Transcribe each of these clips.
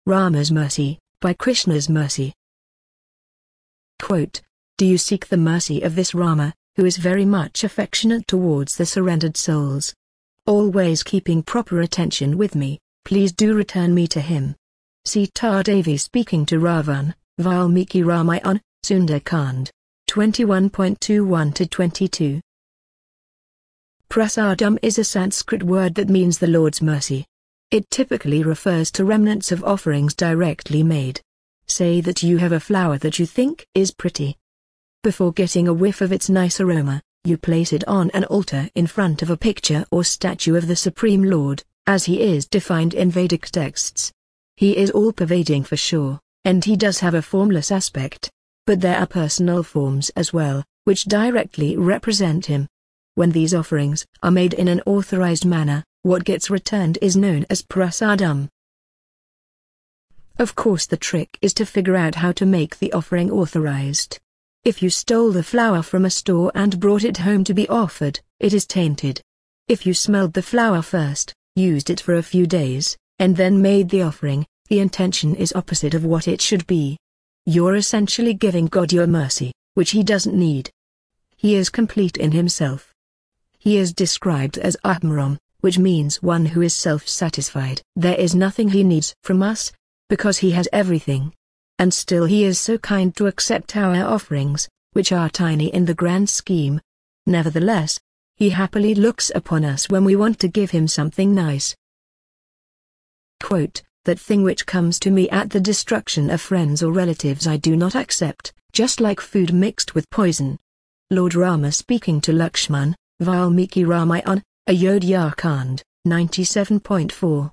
Rama's Mercy, by Krishna's Mercy. Quote, do you seek the mercy of this Rama, who is very much affectionate towards the surrendered souls? Always keeping proper attention with me, please do return me to him. Sita Devi speaking to Ravan, Valmiki Ramayana, Sundar-Kand, 21.21-22. Prasadam is a Sanskrit word that means the Lord's mercy. It typically refers to remnants of offerings directly made. Say that you have a flower that you think is pretty. Before getting a whiff of its nice aroma, you place it on an altar in front of a picture or statue of the Supreme Lord, as he is defined in Vedic texts. He is all-pervading for sure, and he does have a formless aspect. But there are personal forms as well, which directly represent him. When these offerings are made in an authorized manner, what gets returned is known as prasadam. Of course, the trick is to figure out how to make the offering authorized. If you stole the flower from a store and brought it home to be offered, it is tainted. If you smelled the flower first, used it for a few days, and then made the offering, the intention is opposite of what it should be. You're essentially giving God your mercy, which he doesn't need. He is complete in himself. He is described as Atmaram, which means one who is self-satisfied. There is nothing he needs from us, because he has everything. And still he is so kind to accept our offerings, which are tiny in the grand scheme. Nevertheless, he happily looks upon us when we want to give him something nice. Quote, that thing which comes to me at the destruction of friends or relatives I do not accept, just like food mixed with poison. Lord Rama speaking to Lakshman, Valmiki Ramayana, Ayodhya-Kand, 97.4.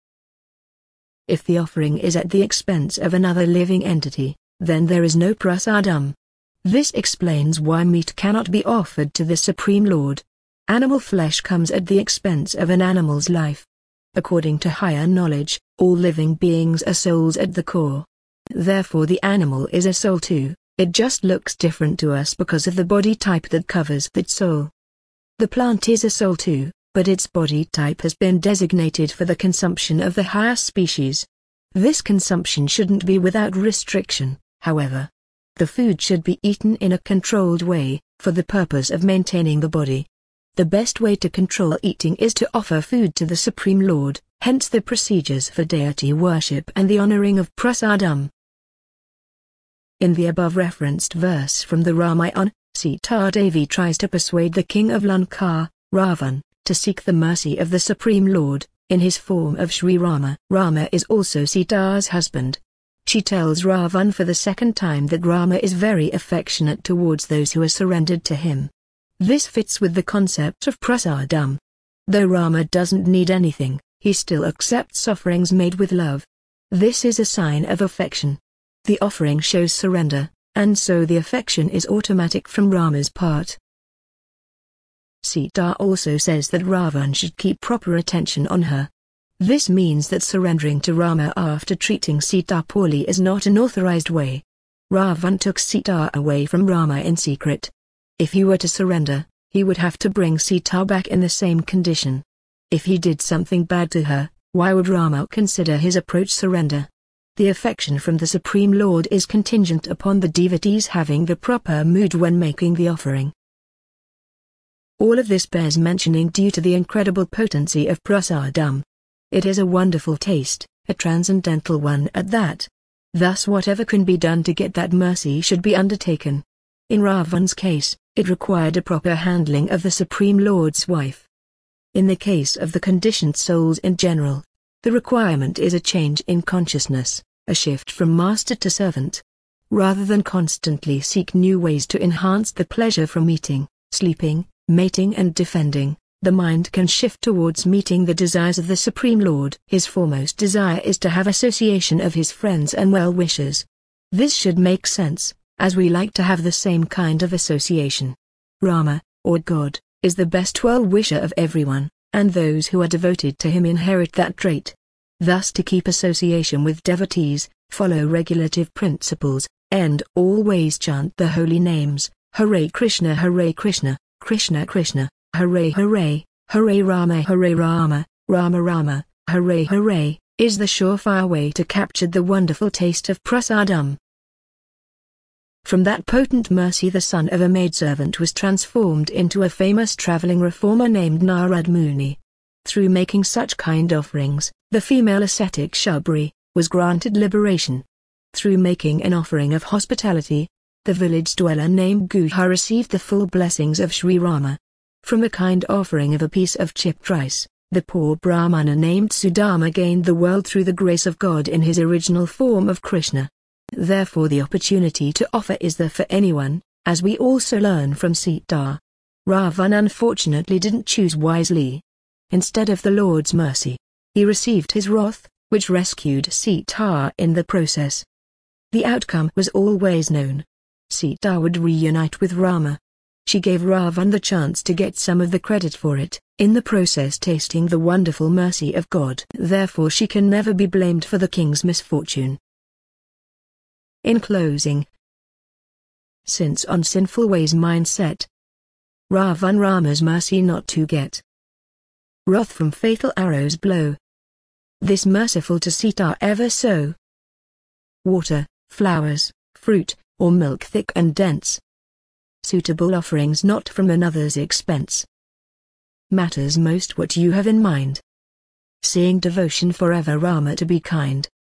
If the offering is at the expense of another living entity, then there is no prasadam. This explains why meat cannot be offered to the Supreme Lord. Animal flesh comes at the expense of an animal's life. According to higher knowledge, all living beings are souls at the core. Therefore the animal is a soul too, it just looks different to us because of the body type that covers that soul. The plant is a soul too, but its body type has been designated for the consumption of the higher species. This consumption shouldn't be without restriction, however. The food should be eaten in a controlled way, for the purpose of maintaining the body. The best way to control eating is to offer food to the Supreme Lord, hence the procedures for deity worship and the honoring of prasadam. In the above referenced verse from the Ramayana, Sita Devi tries to persuade the king of Lanka, Ravan, to seek the mercy of the Supreme Lord, in his form of Sri Rama. Rama is also Sita's husband. She tells Ravan for the second time that Rama is very affectionate towards those who are surrendered to him. This fits with the concept of prasadam. Though Rama doesn't need anything, he still accepts offerings made with love. This is a sign of affection. The offering shows surrender, and so the affection is automatic from Rama's part. Sita also says that Ravan should keep proper attention on her. This means that surrendering to Rama after treating Sita poorly is not an authorized way. Ravan took Sita away from Rama in secret. If he were to surrender, he would have to bring Sita back in the same condition. If he did something bad to her, why would Rama consider his approach surrender? The affection from the Supreme Lord is contingent upon the devotees having the proper mood when making the offering. All of this bears mentioning due to the incredible potency of prasadam. It is a wonderful taste, a transcendental one at that. Thus whatever can be done to get that mercy should be undertaken. In Ravan's case, it required a proper handling of the Supreme Lord's wife. In the case of the conditioned souls in general, the requirement is a change in consciousness, a shift from master to servant. Rather than constantly seek new ways to enhance the pleasure from eating, sleeping, mating and defending, the mind can shift towards meeting the desires of the Supreme Lord. His foremost desire is to have association of his friends and well-wishers. This should make sense, as we like to have the same kind of association. Rama, or God, is the best well-wisher of everyone, and those who are devoted to him inherit that trait. Thus to keep association with devotees, follow regulative principles, and always chant the holy names, Hare Krishna, Krishna Krishna, Hare Hare, Hare Rama, Rama Rama, Hare Hare, is the surefire way to capture the wonderful taste of prasadam. From that potent mercy the son of a maidservant was transformed into a famous traveling reformer named Narad Muni. Through making such kind offerings, the female ascetic Shubri was granted liberation. Through making an offering of hospitality, the village dweller named Guha received the full blessings of Sri Rama. From a kind offering of a piece of chipped rice, the poor Brahmana named Sudama gained the world through the grace of God in his original form of Krishna. Therefore the opportunity to offer is there for anyone, as we also learn from Sita. Ravan unfortunately didn't choose wisely. Instead of the Lord's mercy, he received his wrath, which rescued Sita in the process. The outcome was always known. Sita would reunite with Rama. She gave Ravan the chance to get some of the credit for it, in the process tasting the wonderful mercy of God. Therefore she can never be blamed for the king's misfortune. In closing, since on sinful ways mindset, Ravan Rama's mercy not to get wrath from fatal arrows blow. This merciful to Sita ever so. Water, flowers, fruit, or milk thick and dense. Suitable offerings not from another's expense. Matters most what you have in mind. Seeing devotion forever Rama to be kind.